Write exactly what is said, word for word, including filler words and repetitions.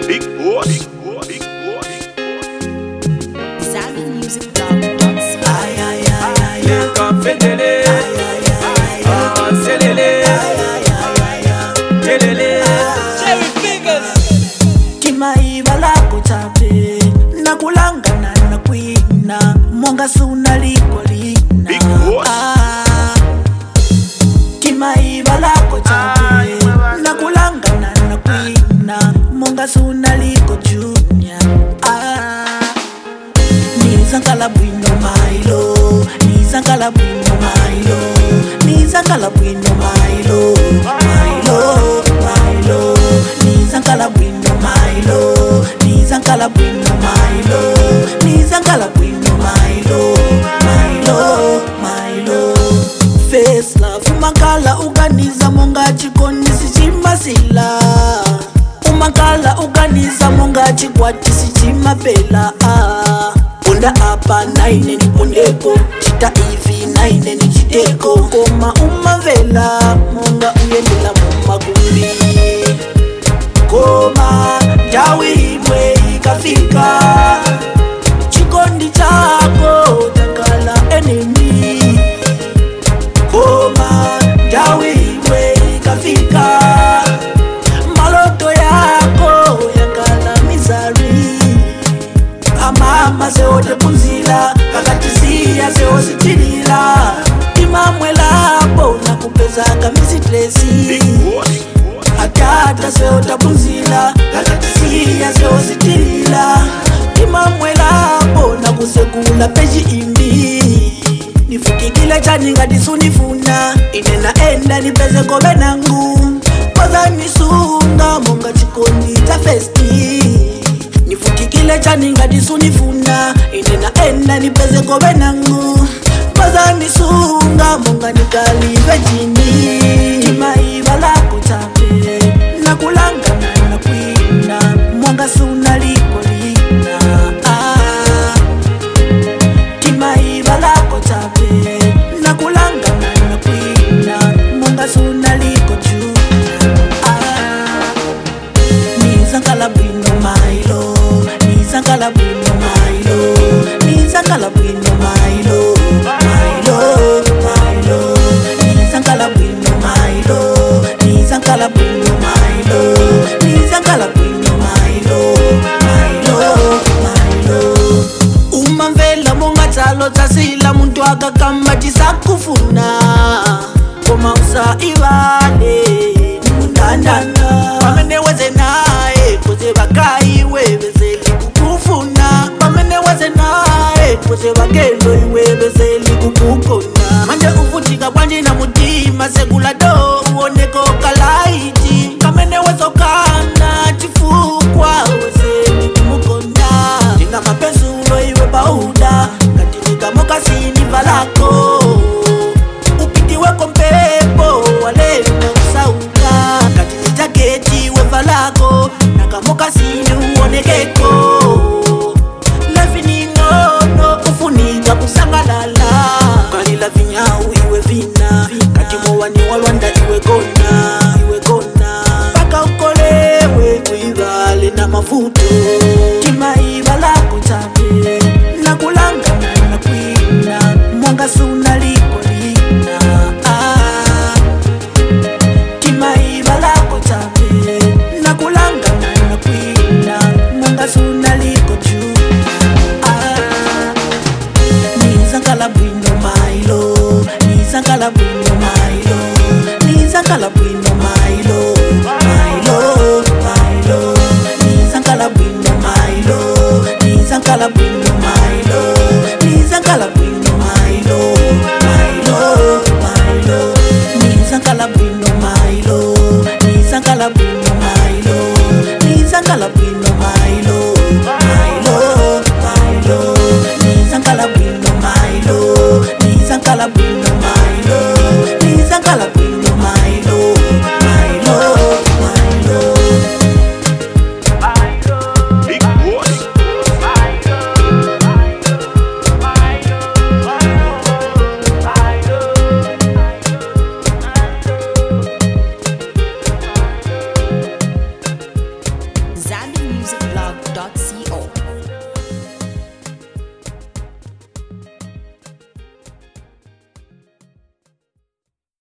Big boss, big boss, big boss, big boss. Zambian music dog dance. Ay ay ay ay. Le confedele, Ay ay ay ay. ah selele, Ay ay ay ay. kelele. Cherry fingers. Kimaiva lako chape nakulangana na kwina monga suna liko lina. Big boss. Ah. Kimaiva lako chape nakulangana na kwina monga suna liko junior. Ah. Nizangala bwino mailo, nizangala bwino mailo, nizangala bwino mailo, mailo, mailo, nizangala bwino mailo, nizangala bwino mailo, nizangala bwino mailo, mailo, mailo. Face love, umakala uganiza monga chikoni sichimasila, umakala uganiza monga chikwati sichimapela. Ah. Punda apa naine ni pondeko, chita ivi naine ni chiteko. Koma umavela, munga uyendela mumagumbi. Koma, jawi imwe ikafika. Chikondi chako, takala enemy. Koma, jawi imwe ikafika. Maloto yako, yakala misery. Amama seote punzila, kakatisia seositilila. Imamwela bona kupeza kamisi tresi. Big boss, Atata seota punzila, kakatisia seositilila. Imamwela bona kusekula peji imbi. Nifukikile chani ngati sunifuna, inena enda nipeze kobe nangu. Koza nisunga monga chikondi cha festi. Nifukikile chani ngati sunifuna, inena enda nipeze kobe nangu. Koza nisunga monga nikalive jini. Kimaiva lako chape nakulangana na kwina monga suna liko lina. Ah. Kimaiva lako chape nakulangana na kwina monga suna liko juna. Ah. Nizangala bwino mailo, nizangala bwino mailo, nizangala bwino mailo, mailo, mailo, nizangala bwino mailo, nizangala bwino mailo, nizangala bwino mailo, mailo, mailo. Umamvela monga tsalo tsasila muntu akakamba tisakufuna. Koma usa ivale mundandana. Pamene weze nae kuze bakaiwe bezeli kukufuna. Pamene weze nae kuze bakelo iwe bezeli kukukona. Manje ufutika bwanji na mutima segula do uoneko kalaiti. Pamene wezo kana chifukwa wezeli kumukona. Tinga mapenzulo iwe bauda katika mokasini valako. Upitiwe kompepo walena usauka katini jaketi wevalako nakamokasini uonekeko. Lefini ngono ufunika kusangalala kalila vinyau iwe vina katimo wani walwanda iwe gona, iwe gona paka ukolewe kuivale na mafuto. Kimaiva lako chape nakulangana na kwina monga suna liko lina. Ah. Kimaiva lako chape nakulangana na kwina monga suna liko juna. Ah. Nizangala bwino mailo, nizangala bwino mailo, nizangala bwino mailo, mailo, mailo, nizangala bwino mailo, nizangala bwino mailo, nizangala bwino mailo, mailo, mailo, nizangala bwino